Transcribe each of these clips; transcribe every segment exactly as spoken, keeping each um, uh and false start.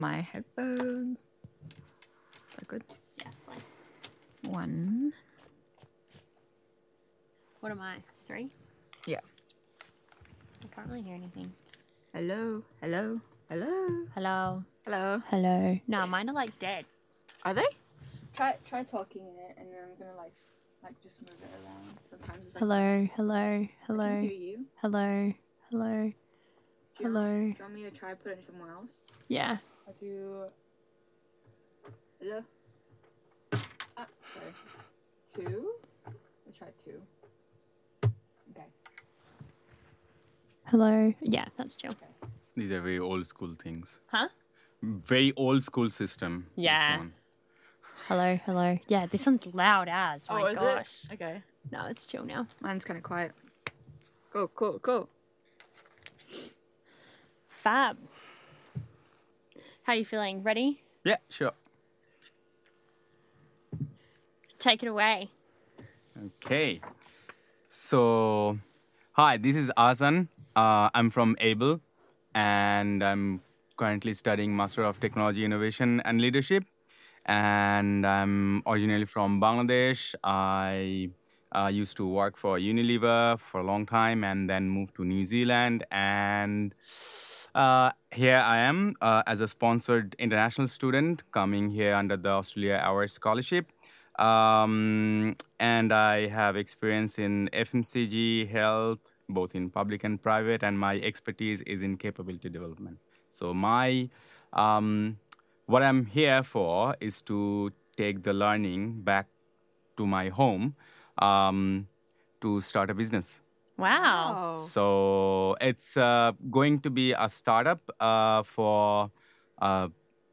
My headphones. Is that good? Yes. Like, One. what am I? Three? Yeah. I can't really hear anything. Hello. Hello. Hello. Hello. Hello. Hello. No, mine are like dead. Are they? Try try talking in it, and then I'm gonna like like just move it around. Sometimes it's like. Hello. Hello. I Hello. can hear you. Hello. Hello. Do you Hello. Want, do you want me to try put it somewhere else? Yeah. I'll do. Hello. Ah, sorry. Two. Let's try two. Okay. Hello. Yeah, that's chill. These are very old school things. Huh? Very old school system. Yeah. This one. Hello. Hello. Yeah, this one's loud as. My oh, is gosh. it? Okay. No, it's chill now. Mine's kind of quiet. Cool, cool, cool. Fab. How are you feeling? Ready? Yeah, sure. Take it away. Okay. So, hi, this is Azan. Uh, I'm from Able, and I'm currently studying Master of Technology Innovation and Leadership. And I'm originally from Bangladesh. I uh, used to work for Unilever for a long time and then moved to New Zealand. And uh, here I am uh, as a sponsored international student coming here under the Australia Hours Scholarship. Um, and I have experience in F M C G, health, both in public and private, and my expertise is in capability development. So my um, what I'm here for is to take the learning back to my home um, to start a business. Wow. So it's uh, going to be a startup uh, for, uh,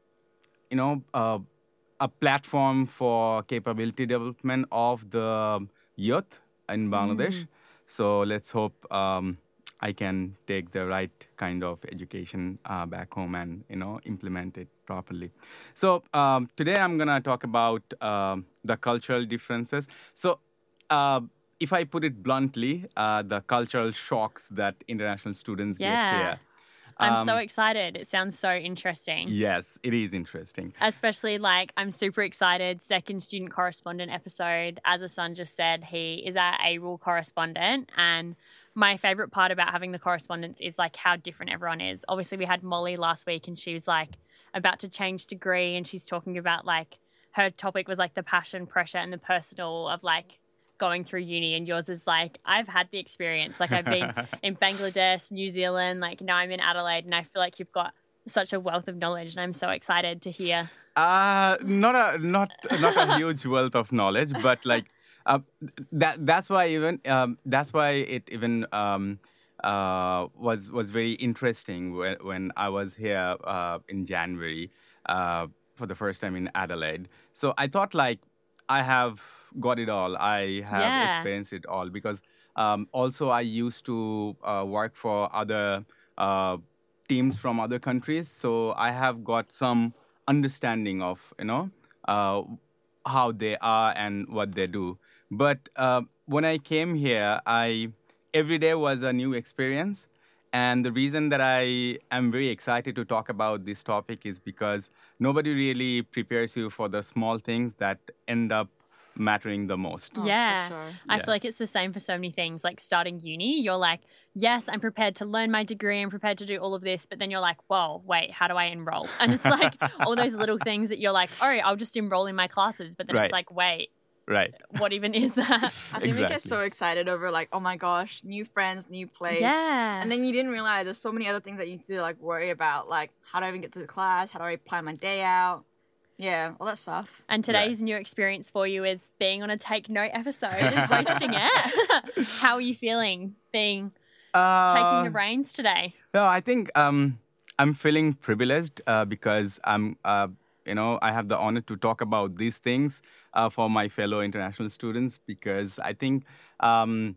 you know, uh, a platform for capability development of the youth in Bangladesh. So let's hope um, I can take the right kind of education uh, back home and, you know, implement it properly. So um, today I'm going to talk about um, the cultural differences. So uh, if I put it bluntly, uh, the cultural shocks that international students Yeah. get here. I'm so Um, excited. It sounds so interesting. Yes, it is interesting. Especially like I'm super excited. Second student correspondent episode. As Asan just said, he is our A R U L correspondent. And my favorite part about having the correspondence is like how different everyone is. Obviously, we had Molly last week and she was like about to change degree and she's talking about like her topic was like the passion, pressure, and the personal of like going through uni, and yours is like, I've had the experience. Like I've been in Bangladesh, New Zealand, like now I'm in Adelaide, and I feel like you've got such a wealth of knowledge, and I'm so excited to hear. Uh, not a not not a huge wealth of knowledge, but like uh, that that's why even um, that's why it even um, uh, was was very interesting when when I was here uh, in January uh, for the first time in Adelaide. So I thought like I have got it all. I have Yeah. experienced it all because um, also I used to uh, work for other uh, teams from other countries, so I have got some understanding of you know uh, how they are and what they do. But uh, when I came here, I every day was a new experience. And the reason that I am very excited to talk about this topic is because nobody really prepares you for the small things that end up mattering the most. Oh, for yeah. sure. I Yes. feel like it's the same for so many things. Like starting uni, you're like, yes, I'm prepared to learn my degree, I'm prepared to do all of this. But then you're like, whoa, wait, how do I enroll? And it's like all those little things that you're like, all right, I'll just enroll in my classes. But then Right. it's like, wait, Right. what even is that? I think we get Exactly. so excited over like, oh my gosh, new friends, new place. Yeah. And then you didn't realize there's so many other things that you need to like worry about, like how do I even get to the class? How do I plan my day out? Yeah, all that stuff. And today's new experience for you is being on a Take Note episode and hosting it. How are you feeling being Uh, taking the reins today? No, I think um, I'm feeling privileged uh, because I'm, uh, you know, I have the honor to talk about these things uh, for my fellow international students because I think um,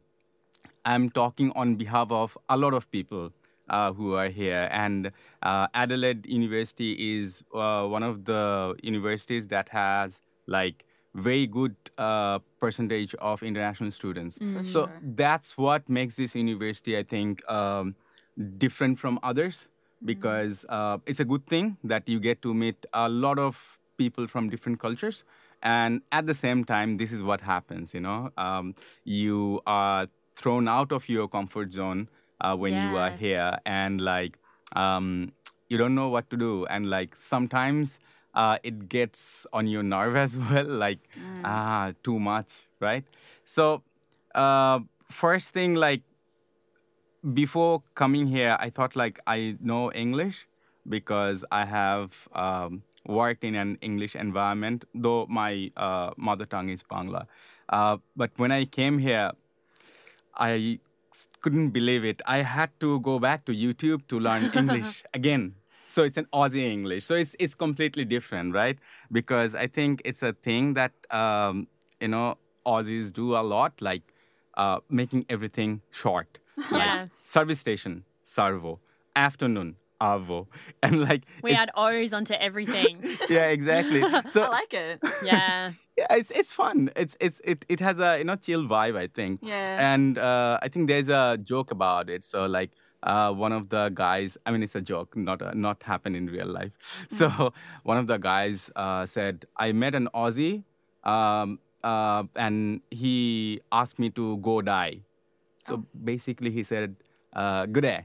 I'm talking on behalf of a lot of people uh, who are here. And uh, Adelaide University is uh, one of the universities that has like very good uh, percentage of international students. For So sure. that's what makes this university, I think, um, different from others because uh, it's a good thing that you get to meet a lot of people from different cultures. And at the same time, this is what happens, you know. Um, you are thrown out of your comfort zone uh, when you are Yeah. here, and like um, you don't know what to do. And like sometimes uh, it gets on your nerve as well, like ah, too much, right? So uh, first thing, like before coming here, I thought like I know English because I have um, worked in an English environment, though my uh, mother tongue is Bangla. Uh, but when I came here, I s- couldn't believe it. I had to go back to YouTube to learn English again. So it's an Aussie English. So it's it's completely different, right? Because I think it's a thing that um, you know Aussies do a lot, like uh, making everything short. Yeah. Like service station, servo, afternoon, avo, and like We it's- add O's onto everything. yeah, exactly. So I like it. Yeah. yeah, it's it's fun. It's it's it it has a you know chill vibe, I think. Yeah. And uh, I think there's a joke about it. So like uh, one of the guys, I mean, it's a joke, not a, not happen in real life. So one of the guys uh, said, I met an Aussie, um, uh, and he asked me to go die. So basically, he said, uh, "Good day."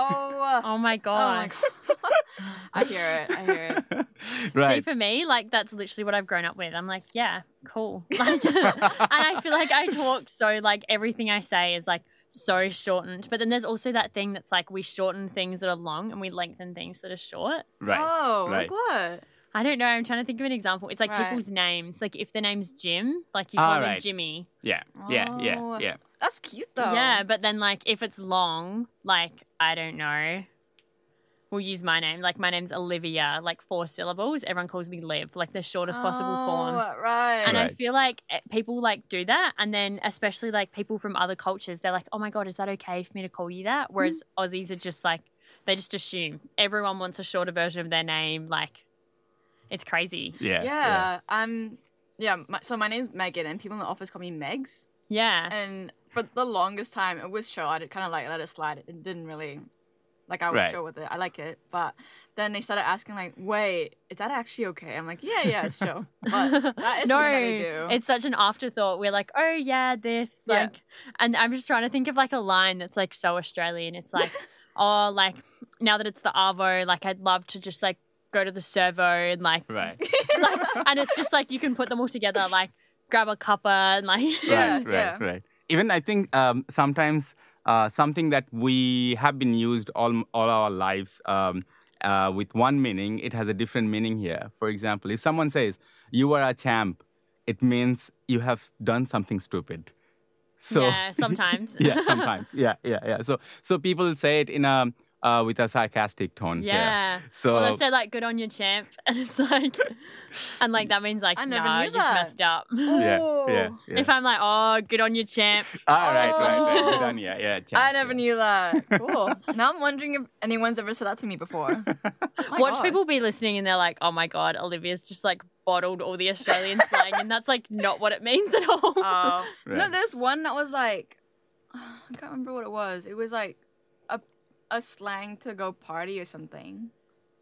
Oh. Oh my Oh my gosh. god. I hear it. I hear it. See, Right. for me, like that's literally what I've grown up with. I'm like, yeah, cool. Like, and I feel like I talk so like everything I say is like so shortened. But then there's also that thing that's like we shorten things that are long and we lengthen things that are short. Right. Oh, right. like what? I don't know. I'm trying to think of an example. It's like Right. people's names. Like if their name's Jim, like you Ah, call them right. Jimmy. Yeah. Yeah. Yeah. Oh. Yeah. That's cute though. Yeah, but then like if it's long, like I don't know. We'll use my name. Like my name's Olivia, like four syllables. Everyone calls me Liv, like the shortest possible form. Oh, right. And I Right. feel like eh, people like do that. And then especially like people from other cultures, they're like, oh my God, is that okay for me to call you that? Whereas Aussies are just like, they just assume everyone wants a shorter version of their name. Like it's crazy. Yeah. yeah, I'm. Yeah, my, so my name's Megan, and people in the office call me Megs. Yeah. And for the longest time, it was chill. I kind of like let it slide. It didn't really, like, I was Right. chill with it. I like it. But then they started asking, like, wait, is that actually okay? I'm like, yeah, yeah, it's chill. But that is no, something that we do. it's such an afterthought. We're like, oh yeah, this Yeah. like, and I'm just trying to think of like a line that's like so Australian. It's like, oh, like now that it's the Arvo, like I'd love to just like go to the servo and like, Right. like, and it's just like you can put them all together, like grab a cuppa and like, Yeah, right, right, yeah. right. Even I think um, sometimes uh, something that we have been used all all our lives um, uh, with one meaning, it has a different meaning here. For example, if someone says you are a champ, it means you have done something stupid. So yeah, sometimes. yeah, sometimes, yeah, yeah, yeah. So so people say it in a uh, with a sarcastic tone. here. Yeah. So Well, they say like "good on your champ," and it's like, and like that means like, I never nah, knew you've that. messed up. yeah, Oh. yeah, yeah. If I'm like, oh, good on your champ. Ah, right, right, right. Oh. Good on you. Yeah, champ, I never yeah. knew that. Cool. Now I'm wondering if anyone's ever said that to me before. My Watch God. people be listening and they're like, oh my god, Olivia's just like bottled all the Australian slang, and that's like not what it means at all. Oh. No, Right. there's one that was like, I can't remember what it was. It was like a a slang to go party or something.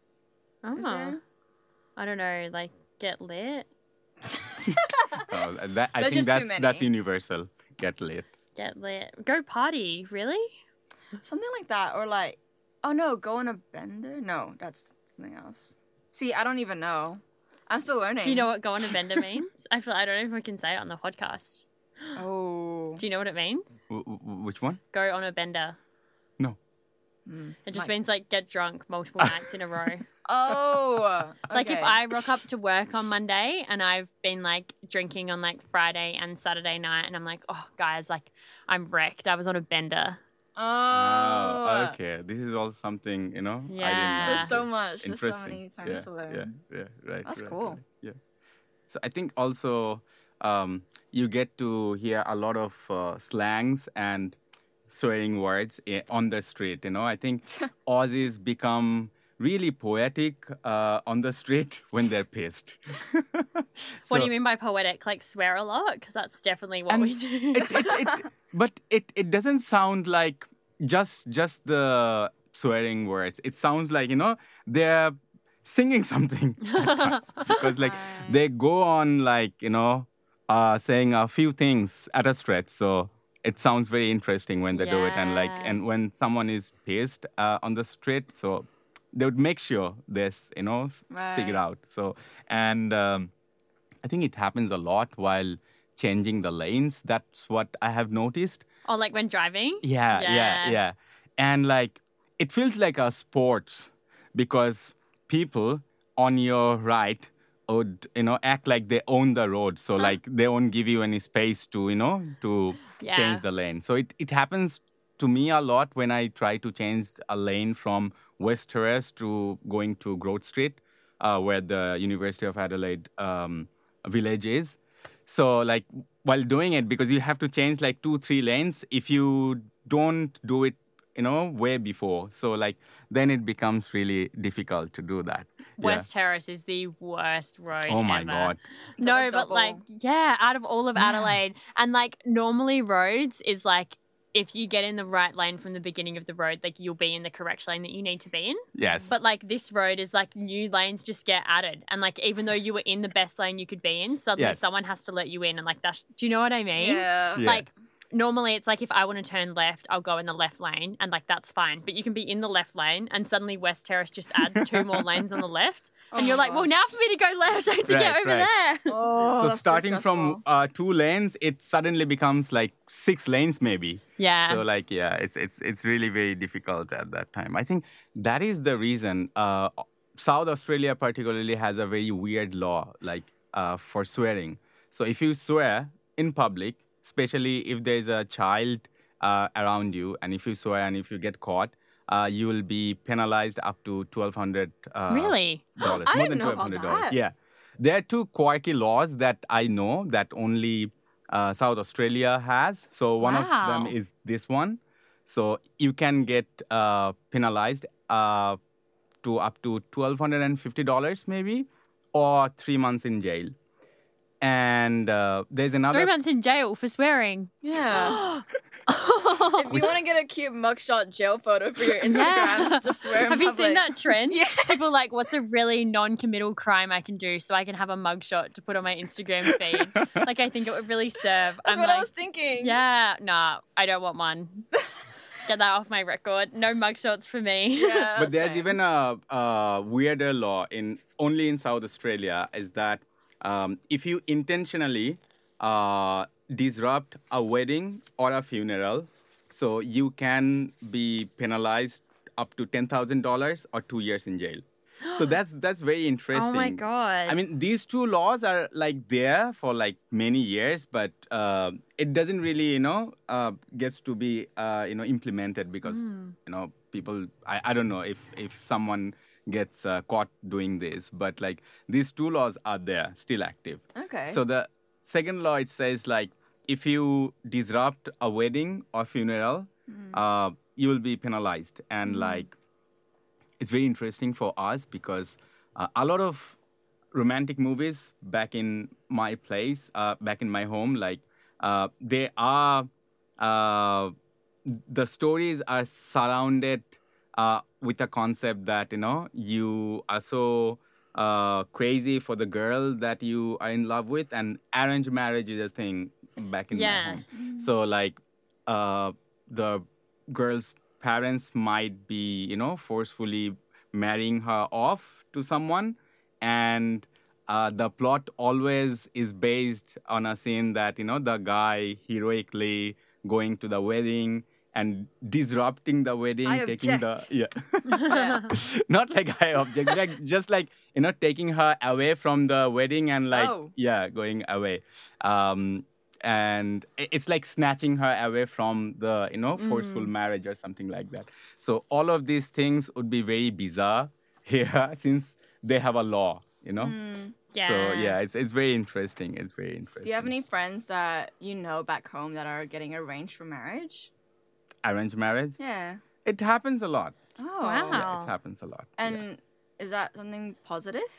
Is Oh. there? I don't know, like get lit, Oh, that, I There's think just too that's that's many. universal. Get lit. get lit, go party. Really? Something like that. Or like, oh no, go on a bender? No, that's something else. See, I don't even know. I'm still learning. Do you know what go on a bender means? I feel I don't know if we can say it on the podcast. Oh. Do you know what it means? W- w- which one? Go on a bender. No. Mm. It just Like- means like get drunk multiple nights in a row. Oh. Like if okay. I rock up to work on Monday and I've been like drinking on like Friday and Saturday night and I'm like, oh guys, like I'm wrecked. I was on a bender. Oh. Oh, okay. This is all something, you know. I Yeah. didn't know. There's so much. There's so Interesting. many terms yeah, to learn. Yeah, yeah, right. That's right, cool. right, Yeah. So I think also um, you get to hear a lot of uh, slangs and swearing words i- on the street. You know, I think Aussies become really poetic uh, on the street when they're pissed. What do you mean by poetic? Like swear a lot? Because that's definitely what And we do. it, it, it, but it, it doesn't sound like just just the swearing words. It sounds like, you know, they're singing something at times, because like Right. they go on like, you know, uh, saying a few things at a stretch. So it sounds very interesting when they do it. And like, Yeah. and when someone is pissed uh, on the street, so they would make sure this, you know, s- speak it Right. out. So, and um, I think it happens a lot while changing the lanes. That's what I have noticed. Or like when driving. Yeah, yeah, Yeah. yeah. And like, it feels like a sports because people on your right would, you know, act like they own the road. So like they won't give you any space to, you know, to Yeah. change the lane. So it, it happens to me a lot when I try to change a lane from West Terrace to going to Grove Street, uh, where the University of Adelaide um, village is. So like while doing it, because you have to change like two, three lanes, if you don't do it, you know, way before. So like then it becomes really difficult to do that. West Terrace is the worst road Yeah. Oh my ever. God. No, like a but like, double. yeah, out of all of Adelaide. And like, normally roads is like, if you get in the right lane from the beginning of the road, like you'll be in the correct lane that you need to be in. Yes. But like this road is like new lanes just get added. And like, even though you were in the best lane you could be in, suddenly Yes. someone has to let you in. And like, that's, do you know what I mean? Yeah. Yeah. Like, normally it's like if I want to turn left, I'll go in the left lane and like that's fine. But you can be in the left lane and suddenly West Terrace just adds two more lanes on the left. And Oh you're my like, well, gosh. now for me to go left, I have to get Right, over right. there. Oh, so that's starting from stressful. uh, two lanes, it suddenly becomes like six lanes maybe. Yeah. So like yeah, it's it's it's really very difficult at that time. I think that is the reason uh, South Australia particularly has a very weird law like uh, for swearing. So if you swear in public, especially if there is a child uh, around you, and if you swear and if you get caught, uh, you will be penalized up to twelve hundred. Uh, Really? dollars, I more didn't than know twelve about hundred dollars. that. Yeah, there are two quirky laws that I know that only uh, South Australia has. So one of them Wow. is this one. So you can get uh, penalized uh, to up to twelve hundred and fifty dollars, maybe, or three months in jail. And uh, there's another. Three months in jail for swearing. Yeah. If you want to get a cute mugshot jail photo for your Instagram, Yeah. just swear in Have you seen public. that trend? Yeah. People like, what's a really non-committal crime I can do so I can have a mugshot to put on my Instagram feed? Like, I think it would really serve. That's I'm what like, I was thinking. yeah, nah, I don't want one. Get that off my record. No mugshots for me. Yeah, But there's same. even a, a weirder law in only in South Australia is that um, if you intentionally uh, disrupt a wedding or a funeral, so you can be penalized up to ten thousand dollars or two years in jail. So that's that's very interesting. Oh my god. I mean, these two laws are like there for like many years, but uh, it doesn't really, you know, uh, gets to be, uh, you know, implemented because, Hmm. you know, people. I, I don't know if if someone gets uh, caught doing this, but like these two laws are there, still active. Okay. So the second law it says like if you disrupt a wedding or funeral, uh, you will be penalized, and like it's very interesting for us because uh, a lot of romantic movies back in my place, uh, back in my home, like uh, they are uh, the stories are surrounded uh, with a concept that you know you are so uh, crazy for the girl that you are in love with, and arranged marriage is a thing back in Yeah. my home. So like uh, the girl's parents might be you know forcefully marrying her off to someone, and uh, the plot always is based on a scene that you know the guy heroically going to the wedding and disrupting the wedding, I taking object. the yeah, Yeah. not like I object, like just like you know taking her away from the wedding and like Oh. yeah, going away, um, and i- it's like snatching her away from the you know forceful marriage or something like that. So all of these things would be very bizarre here since they have a law, you know. So Yeah. yeah, it's it's very interesting. It's very interesting. Do you have any friends that you know back home that are getting arranged for marriage? arranged marriage? Yeah. It happens a lot. Oh. Wow. Yeah, it happens a lot. yeah. And is that something positive?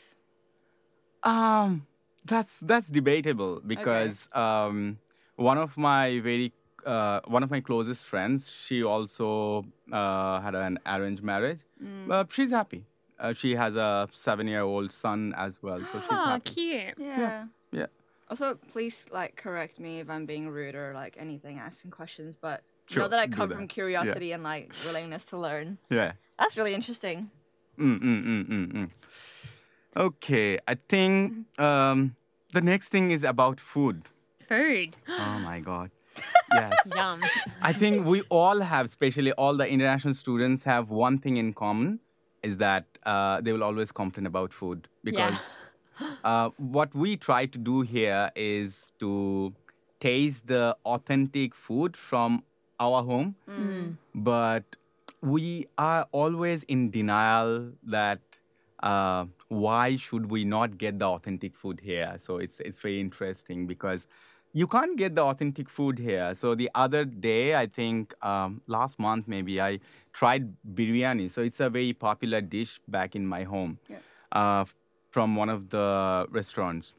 Um, that's that's debatable because um, one of my very uh, one of my closest friends, she also uh, had an arranged marriage. Mm. Uh, she's happy. Uh, she has a seven-year-old son as well, so she's Oh, happy. cute. Yeah. Yeah. Also, please like correct me if I'm being rude or like anything, asking questions. But Sure, know that I do come that. from curiosity and like willingness to learn. Yeah. That's really interesting. Mm, mm, mm, mm, mm. Okay, I think um, the next thing is about food. Food. Oh my God. Yes. Yum. I think we all have, especially all the international students, have one thing in common is that uh, they will always complain about food because uh, what we try to do here is to taste the authentic food from our home, Mm. but we are always in denial that uh, why should we not get the authentic food here? So it's it's very interesting because you can't get the authentic food here. So the other day, I think um, last month maybe, I tried biryani. So it's a very popular dish back in my home Yeah. uh, from one of the restaurants.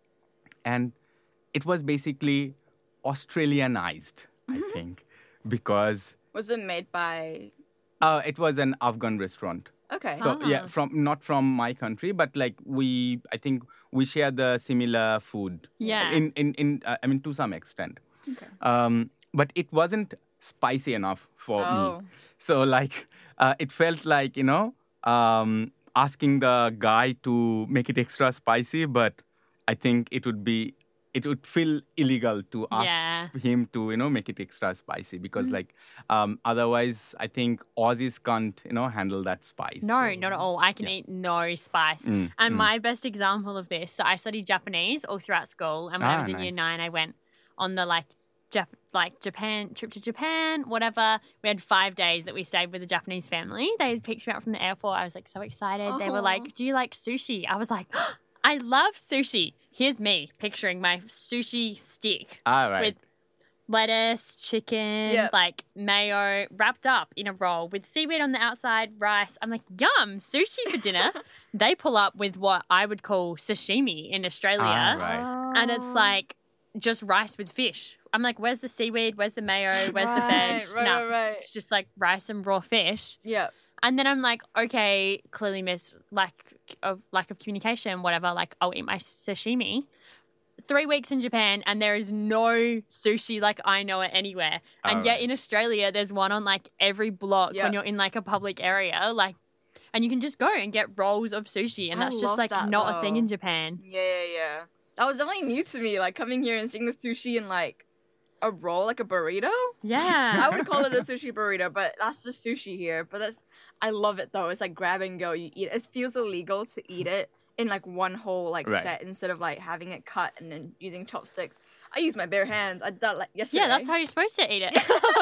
And it was basically Australianized, I think, because Was it made by? uh, it was an Afghan restaurant. Okay. So yeah, Ah. from not from my country, but like we, I think we share the similar food. Yeah. In in in, uh, I mean, to some extent. Okay. Um, but it wasn't spicy enough for Oh. me. So like, uh, it felt like you know, um, asking the guy to make it extra spicy, but I think it would be. It would feel illegal to ask Yeah. him to, you know, make it extra spicy because, like, um, otherwise, I think Aussies can't, you know, handle that spice. No, So- not at all. I can yeah. eat no spice. Mm, and mm. my best example of this, so I studied Japanese all throughout school. And when I Ah, was in year nice. nine, I went on the like Jap- like Japan trip to Japan, whatever. We had five days that we stayed with a Japanese family. They picked me up from the airport. I was like so excited. They were Aw. like, "Do you like sushi?" I was like, "I love sushi." Here's me picturing my sushi stick All right. with lettuce, chicken, Yep. like mayo, wrapped up in a roll with seaweed on the outside, rice. I'm like, yum, sushi for dinner. They pull up with what I would call sashimi in Australia. Ah, right. And it's like just rice with fish. I'm like, where's the seaweed? Where's the mayo? Where's the Right, veg? right, no, right, right. it's just like rice and raw fish. Yeah. And then I'm like, okay, clearly miss lack of lack of communication, whatever. Like, I'll eat my sashimi. Three weeks in Japan, and there is no sushi like I know it anywhere. And yet Alright. in Australia, there's one on like every block Yeah. when you're in like a public area, like, and you can just go and get rolls of sushi, and I that's just love like that, not a thing in though. Japan. Yeah, yeah, yeah. That was definitely new to me. Like coming here and seeing the sushi in like a roll, like a burrito. Yeah, I would call it a sushi burrito, but that's just sushi here. But that's I love it though. It's like grab and go. You eat it. It feels illegal to eat it in like one whole like Right. set instead of like having it cut and then using chopsticks. I use my bare hands. I did that like yesterday. yeah, that's how you're supposed to eat it.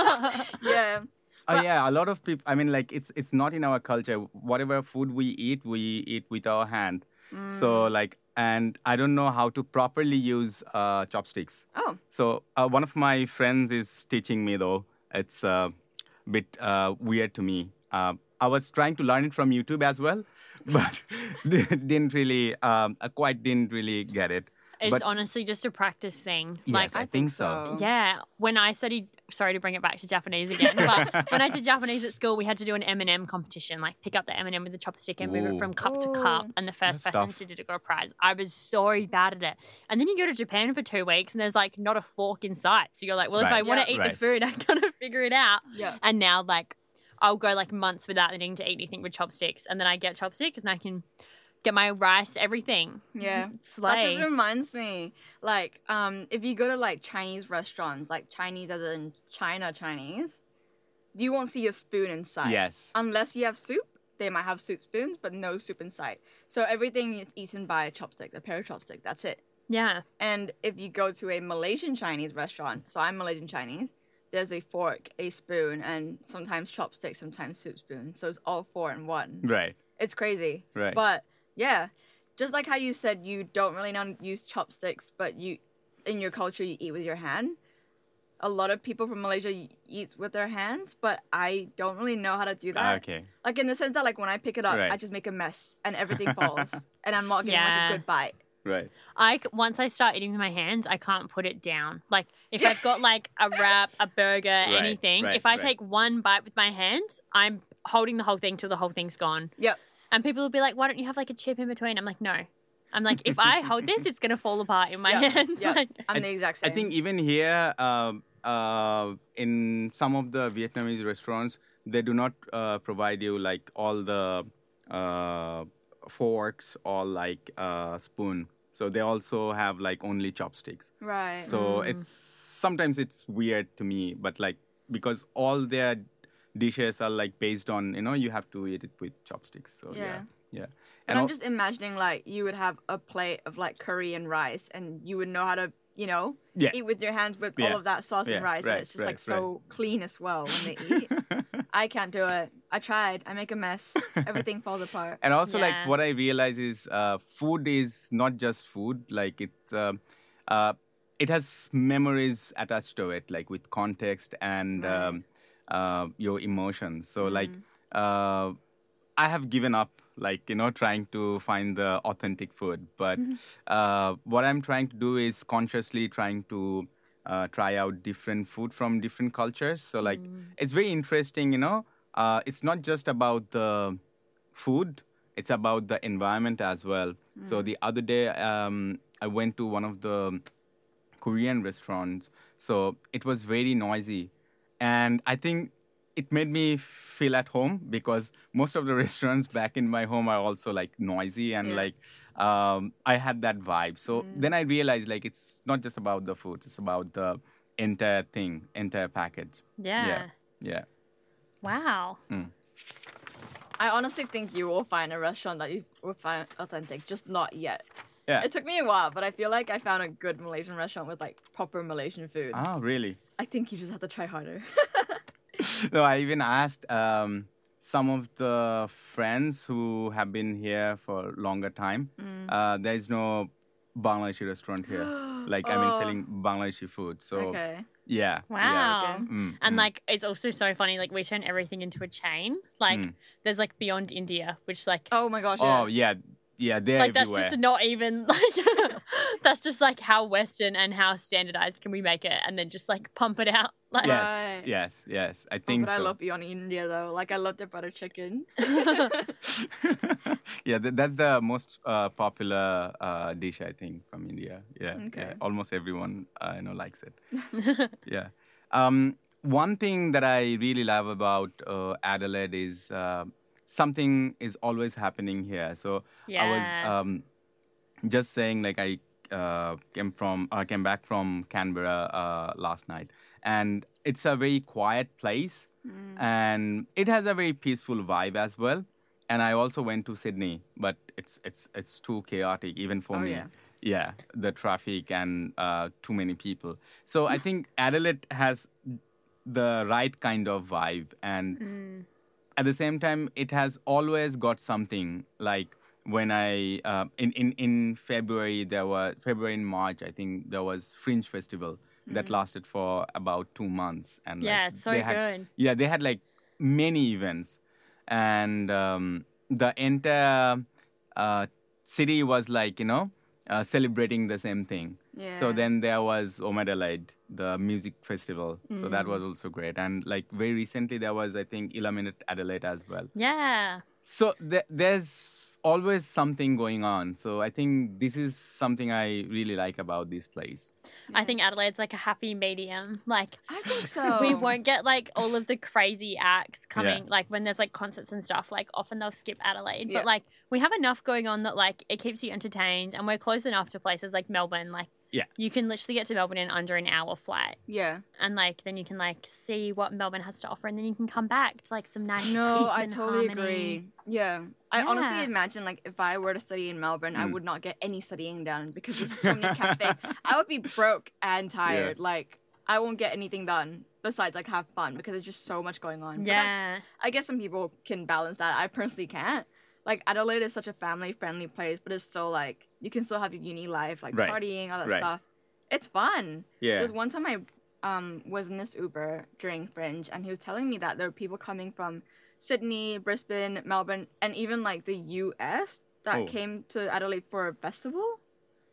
Yeah. Oh But- yeah, a lot of people. I mean, like it's it's not in our culture. Whatever food we eat, we eat with our hand. So Mm. like, and I don't know how to properly use uh, chopsticks. Oh. So uh, one of my friends is teaching me though. It's a bit uh, weird to me. Uh, I was trying to learn it from YouTube as well, but didn't really, um, I quite didn't really get it. It's But- honestly just a practice thing. Yes, Like, I, think so. yeah, when I studied, sorry to bring it back to Japanese again, but when I did Japanese at school, we had to do an M and M competition, like pick up the M and M with the chopstick and move it Ooh. from cup to cup, Ooh. and the first That's person tough. to do it got a prize. I was so bad at it. And then you go to Japan for two weeks and there's like not a fork in sight. So you're like, well, if Right. I want to Yeah. eat Right. the food, I'm going to figure it out. Yeah. And now, like, I'll go like months without needing to eat anything with chopsticks. And then I get chopsticks and I can get my rice, everything. Yeah. Slay. That just reminds me, like, um, if you go to like Chinese restaurants, like Chinese as in China Chinese, you won't see a spoon inside. Yes. Unless you have soup, they might have soup spoons, but no soup inside. So everything is eaten by a chopstick, a pair of chopstick. That's it. Yeah. And if you go to a Malaysian Chinese restaurant, so I'm Malaysian Chinese, there's a fork, a spoon, and sometimes chopstick, sometimes soup spoon. So it's all four in one. Right. It's crazy. Right. But yeah, just like how you said you don't really know use chopsticks, but you in your culture you eat with your hand. A lot of people from Malaysia y- eats with their hands, but I don't really know how to do that. Ah, okay. Like in the sense that like when I pick it up, Right. I just make a mess and everything falls, and I'm not getting like Yeah. a good bite. Right. I c- once I start eating with my hands, I can't put it down. Like if I've got like a wrap, a burger, anything, right, if I right. take one bite with my hands, I'm holding the whole thing till the whole thing's gone. Yep. And people will be like, "Why don't you have like a chip in between?" I'm like, "No." I'm like, if I hold this, it's gonna fall apart in my Yep, hands. yep. Like, I'm I- the exact I same. think even here, um uh, in some of the Vietnamese restaurants, they do not uh, provide you like all the uh, forks or like uh, spoon. So they also have like only chopsticks. Right. So it's sometimes it's weird to me, but like because all their dishes are like based on, you know, you have to eat it with chopsticks. So yeah, Yeah. yeah. But I'm al- just imagining like you would have a plate of like curry and rice, and you would know how to, you know, Yeah. eat with your hands with Yeah. all of that sauce and Yeah, rice, right, and it's just like right, so clean as well when they eat. I can't do it. I tried. I make a mess. Everything falls apart. And also, like, Yeah. what I realize is uh, food is not just food. Like, it's, uh, uh, it has memories attached to it, like with context and Right. um, uh, your emotions. So, like, Mm. uh, I have given up, like, you know, trying to find the authentic food. But uh, what I'm trying to do is consciously trying to uh, try out different food from different cultures. So, like, it's very interesting, you know. Uh, it's not just about the food, it's about the environment as well. So, the other day, um, I went to one of the Korean restaurants. So, it was very noisy. And I think it made me feel at home because most of the restaurants back in my home are also like noisy and Yeah. like um, I had that vibe. So then I realized like it's not just about the food, it's about the entire thing, entire package. yeah. Yeah. Yeah. Wow. I honestly think you will find a restaurant that you will find authentic, just not yet. Yeah. It took me a while, but I feel like I found a good Malaysian restaurant with like proper Malaysian food. Ah, really? I think you just have to try harder. No, I even asked um, some of the friends who have been here for longer time. Uh, there is no Bangladeshi restaurant here. Like, I mean, Oh. selling Bangladeshi food. So, Okay. yeah. Wow. Okay. Yeah. Mm, And mm. like, it's also so funny. Like, we turn everything into a chain. Like, Mm. there's like Beyond India, which like, Oh my gosh. Yeah. Oh, yeah. Yeah, they're like that's everywhere. just not even like that's just like how Western and how standardized can we make it, and then just like pump it out. Like, Yes, Right. yes, yes. I Oh, think but I so. love Beyond India though. Like I love their butter chicken. Yeah, th- that's the most uh, popular uh, dish I think from India. Yeah, yeah. Okay. Almost everyone uh, you know likes it. Yeah. Um, one thing that I really love about uh, Adelaide is uh, something is always happening here. So Yeah. I was um, just saying, like I uh, came from, uh, came back from Canberra uh, last night, and it's a very quiet place, and it has a very peaceful vibe as well. And I also went to Sydney, but it's it's it's too chaotic even for Oh, me. yeah. Yeah, the traffic and uh, too many people. So I think Adelaide has the right kind of vibe, and at the same time, it has always got something. Like when I uh, in in in February there was February and March, I think there was Fringe Festival that lasted for about two months, and Yeah, like, it's so they had, good. Yeah, they had like many events, and um, the entire uh, city was like you know uh, celebrating the same thing. So Yeah. then there was Omadelaide, the music festival. So that was also great. And like very recently there was, I think, Illuminate Adelaide as well. Yeah. So th- there's always something going on. So I think this is something I really like about this place. I think Adelaide's like a happy medium. Like, I think so. we won't get like all of the crazy acts coming, like when there's like concerts and stuff, like often they'll skip Adelaide. Yeah. But like we have enough going on that like it keeps you entertained, and we're close enough to places like Melbourne. Like, Yeah. you can literally get to Melbourne in under an hour flight. Yeah. And like then you can like see what Melbourne has to offer, and then you can come back to like some nice No, peace I and totally harmony. agree. Yeah. I honestly Yeah. imagine like if I were to study in Melbourne, I Mm. would not get any studying done because there's so many cafes. I would be broke and tired. Like I won't get anything done besides like have fun because there's just so much going on. But that's- Yeah. I guess some people can balance that. I personally can't. Like Adelaide is such a family friendly place, but it's still like you can still have your uni life, like Right. partying, all that Right. stuff. It's fun. Yeah. There was one time I um, was in this Uber during Fringe, and he was telling me that there were people coming from Sydney, Brisbane, Melbourne, and even like the U S that Oh. came to Adelaide for a festival.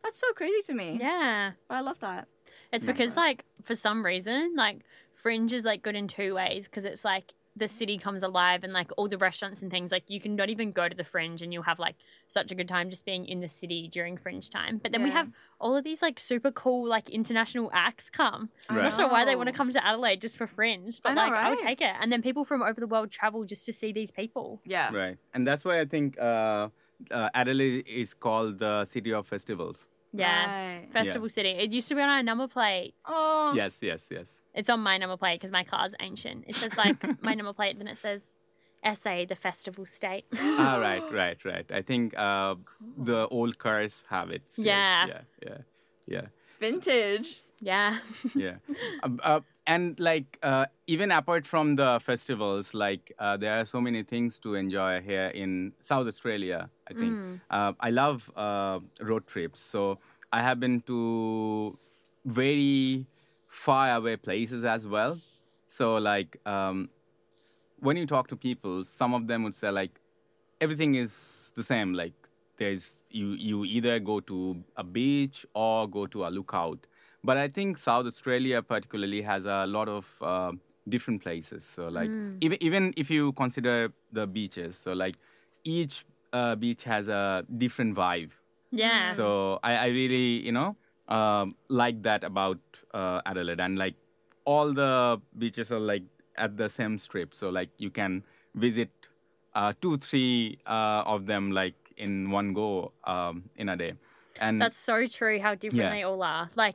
That's so crazy to me. Yeah. But I love that. It's Yeah. because, like, for some reason, like, Fringe is, like, good in two ways because it's, like, the city comes alive and, like, all the restaurants and things. Like, you can not even go to the Fringe and you'll have, like, such a good time just being in the city during Fringe time. But then we Yeah. have all of these, like, super cool, like, international acts come. I I'm Right. not sure why they want to know. come to Adelaide just for Fringe, but, I know, like, I would right? take it. And then people from over the world travel just to see these people. Yeah. Right. And that's why I think uh, uh, Adelaide is called the city of festivals. Yeah. Right. Festival City. It used to be on our number plates. Oh. Yes, yes, yes. It's on my number plate because my car's ancient. It says like my number plate, then it says S A, the festival state. Ah, right, right, right. I think uh, the old cars have it. Still. Yeah. Yeah, yeah, yeah. Vintage. Yeah. yeah um, uh, and like uh, even apart from the festivals, like uh, there are so many things to enjoy here in South Australia. I think Mm. uh, I love uh, road trips, so I have been to very far away places as well. So like um, when you talk to people, some of them would say like everything is the same. Like there's you you either go to a beach or go to a lookout. But I think South Australia particularly has a lot of uh, different places. So like even even if you consider the beaches, so like each uh, beach has a different vibe. Yeah. So I, I really you know um, like that about uh, Adelaide, and like all the beaches are like at the same strip. So like you can visit uh, two three uh, of them like in one go um, in a day. And That's so true how different Yeah. they all are. Like,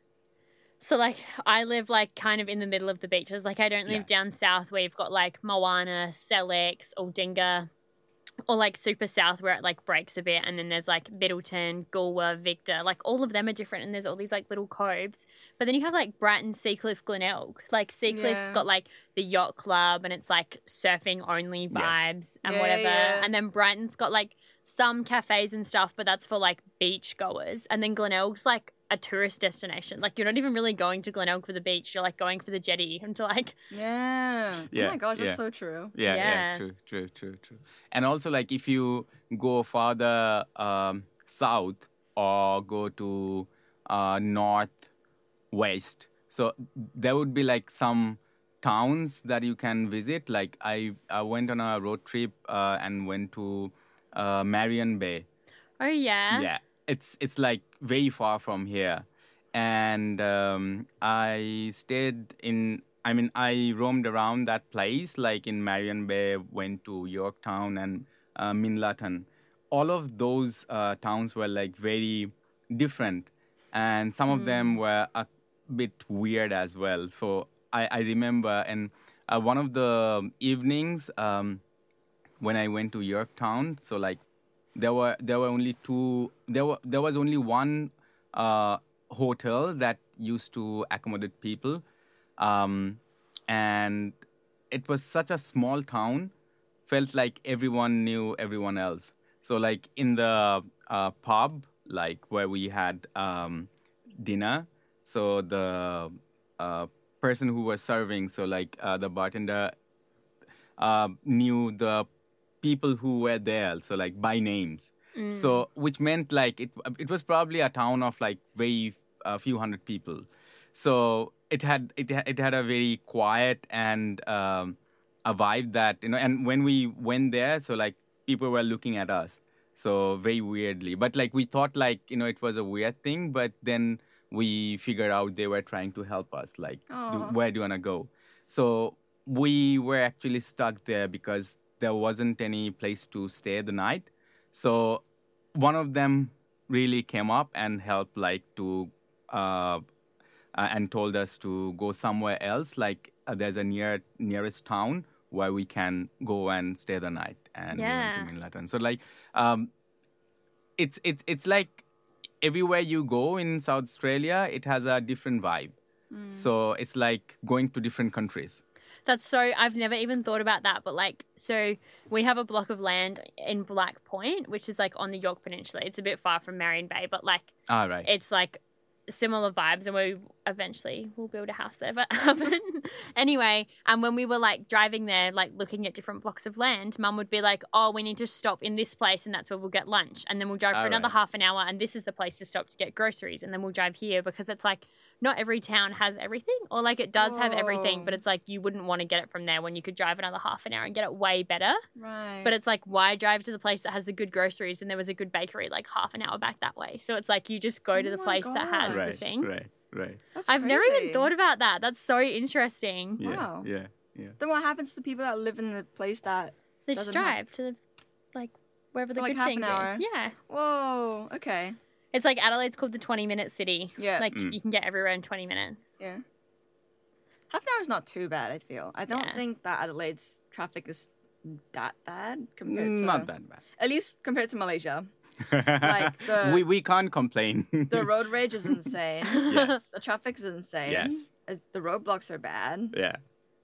so like I live like kind of in the middle of the beaches. Like I don't live Yeah. down south where you've got like Moana, Sellex, Aldinga, or like super south where it like breaks a bit. And then there's like Middleton, Goolwa, Victor. Like all of them are different, and there's all these like little coves. But then you have like Bratton, Seacliff, Glenelg. Like Seacliff's Yeah. got like the yacht club and it's like surfing only vibes and Yeah, whatever. yeah. And then Brighton's got like some cafes and stuff, but that's for like beach goers. And then Glenelg's like a tourist destination. Like you're not even really going to Glenelg for the beach. You're like going for the jetty and to like Yeah. Yeah, Oh my gosh, that's yeah. so true. Yeah, yeah, Yeah. true, true, true, true. And also, like, if you go farther um, south or go to uh, north west, so there would be like some towns that you can visit. Like, I, I went on a road trip uh, and went to uh, Marion Bay. oh yeah. Yeah, it's it's like very far from here, and um, I stayed in. I mean, I roamed around that place, like in Marion Bay, went to Yorktown and uh, Minlaton. All of those uh, towns were like very different, and some of them were a bit weird as well. So I, I remember, and uh, one of the evenings um, when I went to Yorktown, so like there were there were only two. There were there was only one uh, hotel that used to accommodate people, um, and it was such a small town. Felt like everyone knew everyone else. So like in the uh, pub, like where we had um, dinner, so the uh, person who was serving, so like uh, the bartender uh, knew the people who were there, so like by names. So which meant like it it was probably a town of like very uh, few hundred people. So it had it ha- it had a very quiet and um, a vibe that you know. And when we went there, so like people were looking at us, so very weirdly. But like we thought like you know it was a weird thing, but then we figured out they were trying to help us. Like, do, Aw. where do you wanna go? So we were actually stuck there because there wasn't any place to stay the night. So one of them really came up and helped, like to, uh, uh, and told us to go somewhere else. Like uh, there's a near nearest town where we can go and stay the night. And Yeah. we went to Minlaton. So like, um, it's it's it's like everywhere you go in South Australia, it has a different vibe. So it's like going to different countries. That's so, I've never even thought about that. But like, so we have a block of land in Black Point, which is like on the York Peninsula. It's a bit far from Marion Bay, but like All right. it's like similar vibes. And we eventually we'll build a house there. But um, anyway, and when we were like driving there, like looking at different blocks of land, Mum would be like, "Oh, we need to stop in this place, and that's where we'll get lunch." And then we'll drive for All another right. half an hour, and this is the place to stop to get groceries. And then we'll drive here because it's like not every town has everything, or like it does have everything, but Whoa. it's like you wouldn't want to get it from there when you could drive another half an hour and get it way better. Right. But it's like, why drive to the place that has the good groceries and there was a good bakery like half an hour back that way? So it's like you just go to Oh the my place that has God. the Right, thing. right, right. That's I've never even crazy. thought about that. That's so interesting. Yeah, Wow. yeah, yeah. Then what happens to people that live in the place that? They just Doesn't have- drive to the, like wherever the For, like, good half an things hour. are. Yeah. Whoa. Okay. It's like Adelaide's called the twenty minute city. Yeah. Like Mm. you can get everywhere in twenty minutes. Yeah. Half an hour is not too bad. I feel. I don't Yeah. think that Adelaide's traffic is that bad compared to Not that bad. at least compared to Malaysia. Like the- we we can't complain. The road rage is insane. Yes. The traffic's insane. Yes. Uh, The roadblocks are bad. Yeah,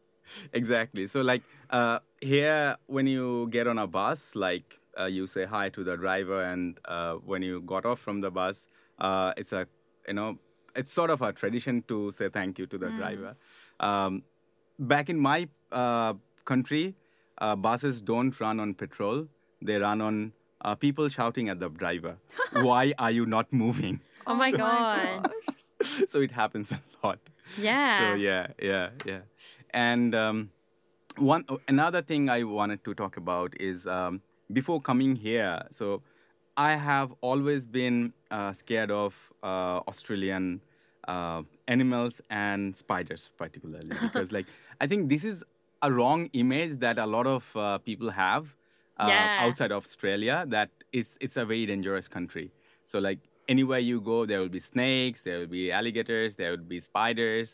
exactly. So like uh, here, when you get on a bus, like uh, you say hi to the driver, and uh, when you got off from the bus, uh, it's a you know it's sort of a tradition to say thank you to the driver. Um, back in my uh, country, uh, buses don't run on petrol; they run on uh, people shouting at the driver, "Why are you not moving?" Oh my my god. gosh. So it happens a lot. Yeah. So yeah, yeah, yeah. And um, one another thing I wanted to talk about is um, before coming here. So I have always been uh, scared of uh, Australian uh, animals and spiders, particularly because like I think this is a wrong image that a lot of uh, people have uh, Yeah. outside of Australia. That it's it's a very dangerous country. So like anywhere you go, there will be snakes, there will be alligators, there will be spiders,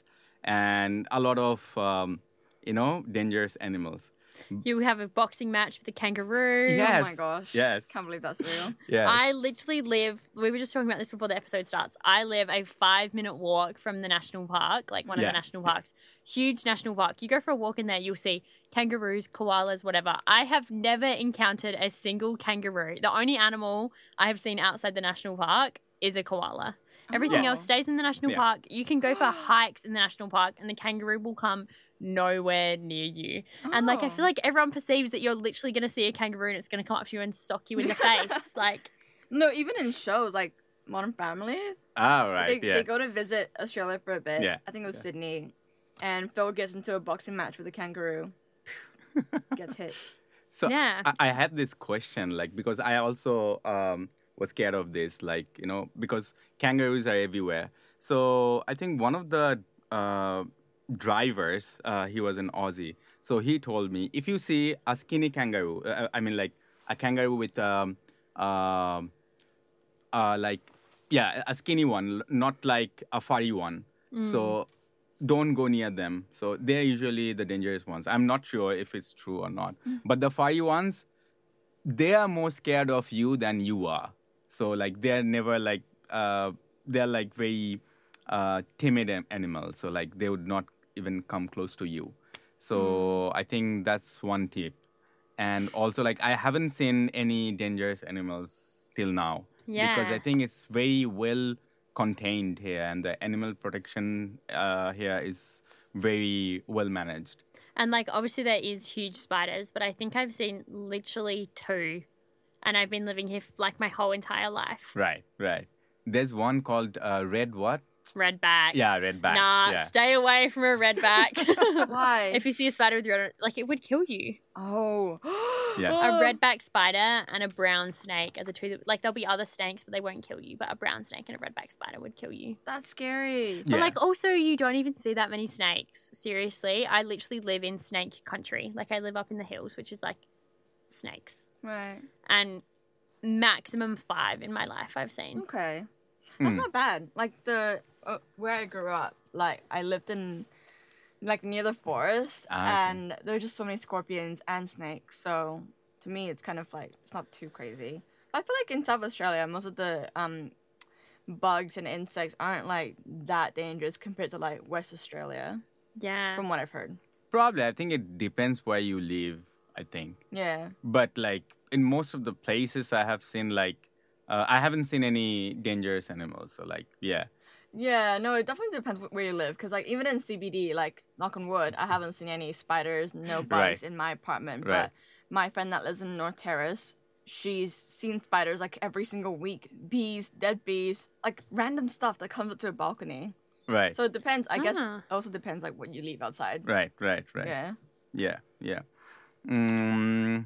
and a lot of um, you know dangerous animals. You have a boxing match with a kangaroo. Yes. Oh my gosh. Yes. Can't believe that's real. Yes. I literally live, we were just talking about this before the episode starts. I live a five minute walk from the national park, like one of Yeah. the national parks. Huge national park. You go for a walk in there, you'll see kangaroos, koalas, whatever. I have never encountered a single kangaroo. The only animal I have seen outside the national park is a koala. Everything Oh. else stays in the national Yeah. park. You can go for hikes in the national park, and the kangaroo will come nowhere near you. And like, I Oh. feel like everyone perceives that you're literally going to see a kangaroo and it's going to come up to you and sock you in the face. Like, No, even in shows like Modern Family, All right. they, yeah. they go to visit Australia for a bit. Yeah. I think it was Yeah. Sydney. And Phil gets into a boxing match with a kangaroo. Gets hit. So Yeah. I, I had this question, like, because I also um, was scared of this, like, you know, because kangaroos are everywhere. So I think one of the uh, drivers, uh, he was an Aussie. So he told me, if you see a skinny kangaroo, uh, I mean, like a kangaroo with, um, um uh, like, yeah, a skinny one, not like a furry one. So don't go near them. So they're usually the dangerous ones. I'm not sure if it's true or not. But the furry ones, they are more scared of you than you are. So like they're never like uh, they're like very uh, timid am- animals. So like they would not even come close to you. So I think that's one tip. And also like I haven't seen any dangerous animals till now. Because Yeah. I think it's very well contained here, and the animal protection uh, here is very well managed. and like, obviously, there is huge spiders, but I think I've seen literally two. And I've been living here like my whole entire life. Right, right. There's one called uh, red what? Redback. Yeah, redback. Nah, yeah. stay away from a redback. Why? If you see a spider with red, like it would kill you. Oh. Yeah. A redback spider and a brown snake are the two that, like, there'll be other snakes, but they won't kill you. But a brown snake and a redback spider would kill you. That's scary. But Yeah. like, also, you don't even see that many snakes. Seriously, I literally live in snake country. Like, I live up in the hills, which is like snakes, Right. and maximum five in my life I've seen. Okay. That's Mm. not bad. Like the uh, where I grew up, like I lived in like near the forest, Ah, okay. and there were just so many scorpions and snakes. So to me, it's kind of like it's not too crazy. I feel like in South Australia, most of the um bugs and insects aren't like that dangerous compared to like West Australia, Yeah. from what I've heard. Probably, I think it depends where you live, I think. Yeah. But like in most of the places I have seen, like, uh, I haven't seen any dangerous animals. So like, yeah. Yeah, no, it definitely depends wh- where you live. Because, like, even in C B D, like, knock on wood, I haven't seen any spiders, no bugs Right. in my apartment. Right. But my friend that lives in North Terrace, she's seen spiders, like, every single week. Bees, dead bees, like, random stuff that comes up to her balcony. Right. So it depends. I guess Ah. it also depends, like, what you leave outside. right. Right. Right. Yeah. Yeah, yeah. Mm,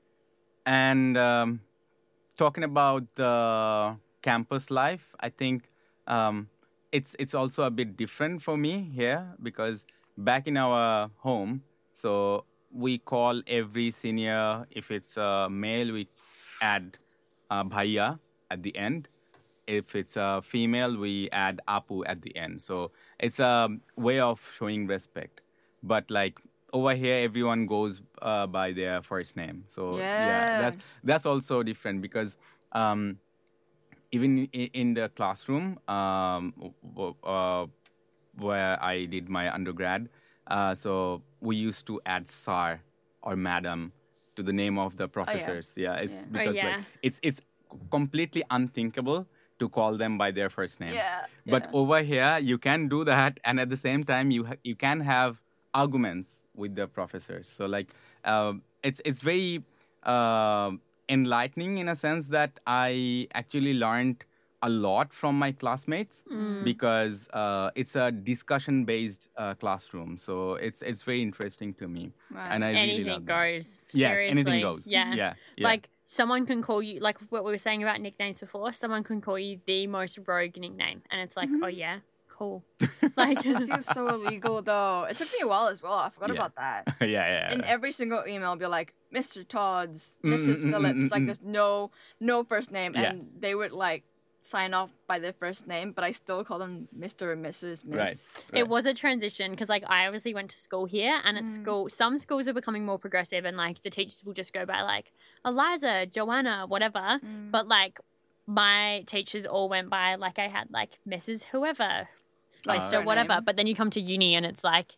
and um, talking about the campus life, I think um, it's it's also a bit different for me here because back in our home, so we call every senior, if it's a male, we add uh, bhaiya at the end. If it's a female, we add apu at the end. So it's a way of showing respect. But like over here, everyone goes uh, by their first name. So yeah, Yeah. that's that's also different because um, even in, in the classroom um, w- w- uh, where I did my undergrad, uh, so we used to add sir or madam to the name of the professors. yeah. it's Yeah. Oh, because yeah. like it's it's completely unthinkable to call them by their first name. Yeah. But yeah. over here, you can do that, and at the same time, you ha- you can have arguments with the professors. So like, um it's it's very uh, enlightening in a sense that I actually learned a lot from my classmates Mm. because uh, it's a discussion based uh, classroom. So it's it's very interesting to me, Right. and I really Anything love that. goes. Yes, Seriously. anything goes. Yeah. yeah, yeah. Like someone can call you, like what we were saying about nicknames before, someone can call you the most rogue nickname. And it's like, Mhm. oh, yeah, cool. Like, It feels so illegal, though. It took me a while as well. I forgot Yeah. about that. yeah, yeah. In yeah. every single email, be like Mister Todd's, Mm, Missus mm, mm, Phillips. mm, Like mm. there's no no first name, Yeah. and they would like sign off by their first name, but I still call them Mister or Missus Miss. Right. it was a transition because, like, I obviously went to school here, and at Mm. school, some schools are becoming more progressive, and like the teachers will just go by like Eliza, Joanna, whatever. Mm. But like my teachers all went by like I had like Missus Whoever, like Uh, so whatever. Surname. But then you come to uni and it's like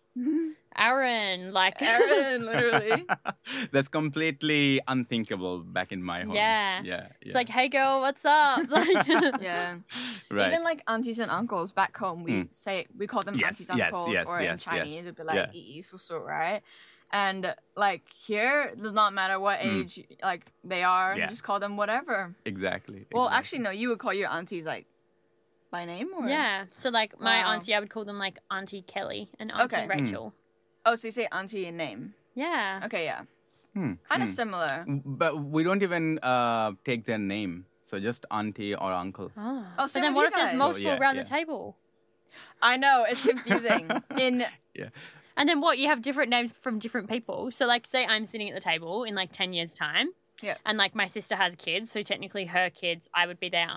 Aaron, like Aaron, literally. That's completely unthinkable back in my home. Yeah. Yeah. yeah. It's like, hey girl, what's up? Like, Yeah. right. Even like aunties and uncles back home, we Mm. say we call them Yes, aunties yes, uncles, yes, or in yes, yes. Chinese it'd be like Yeah. 姨姨叔叔, right? And like here, it does not matter what Mm. age like they are, Yeah. you just call them whatever. exactly. Well, exactly. actually, no, you would call your aunties like by name, or yeah. So like my Wow. auntie, I would call them like Auntie Kelly and Auntie Okay. Rachel. Oh, so you say auntie in name? Yeah. Okay, yeah, Hmm, kind of hmm. similar. But we don't even uh, take their name. So just auntie or uncle. Oh. Oh, but same then with what you if there's guys. multiple So, yeah, around yeah. the table? I know it's confusing. in And then what? You have different names from different people. So like, say I'm sitting at the table in like ten years time. Yeah. And like my sister has kids, so technically her kids, I would be their